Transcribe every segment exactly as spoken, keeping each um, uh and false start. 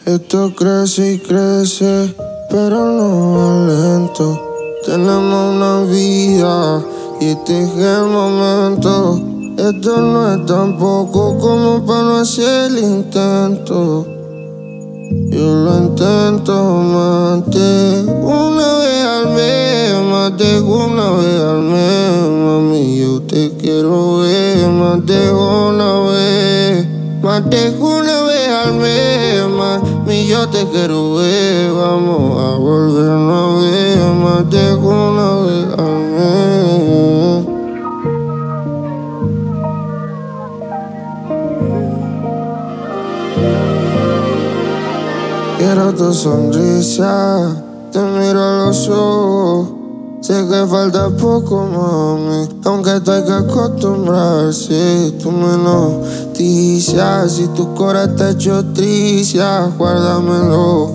Esto crece y crece, pero no va lento. Tenemos una vida y este es el momento. Esto no es tan poco como para no hacer el intento. Yo lo intento más de una vez al mes, más de una vez al mes. Mami, yo te quiero ver más de una vez, más de una vez al mes. Mami, yo te quiero ver, vamos a volvernos a ver más de una vez al mes. Quiero tu sonrisa, te miro a los ojos. Sé que falta poco, mami, aunque esto hay que acostumbrarse. Tú me noticias, si tu corazón está hecho tricia, guárdamelo.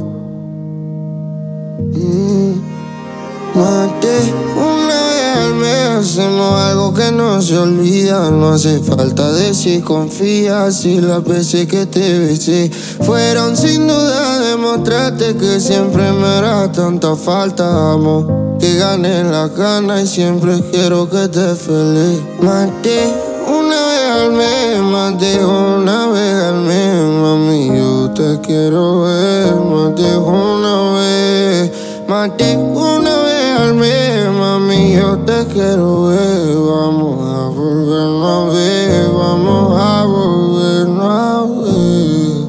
Mm. Más de una vez al mes hacemos algo que no se olvida. No hace falta decir confía. Si las veces que te besé fueron sin duda demostrarte que siempre me hará tanta falta. Amo que ganes las ganas y siempre quiero que estés feliz. Más de una vez al mes, más de una vez al mes. Mami, yo te quiero ver más de una vez, más de una vez al mes, mami, yo te quiero ver. Vamos a volvernos a ver, vamos a volvernos a ver.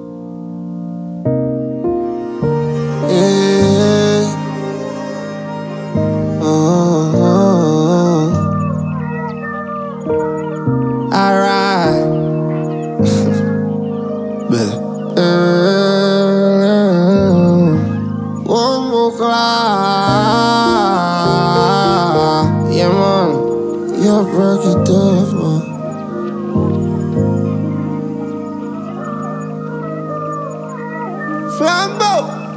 Yeah. Oh, oh, oh. Alright. Bombo clap. Yeah, man. You break it down, man. Flambo.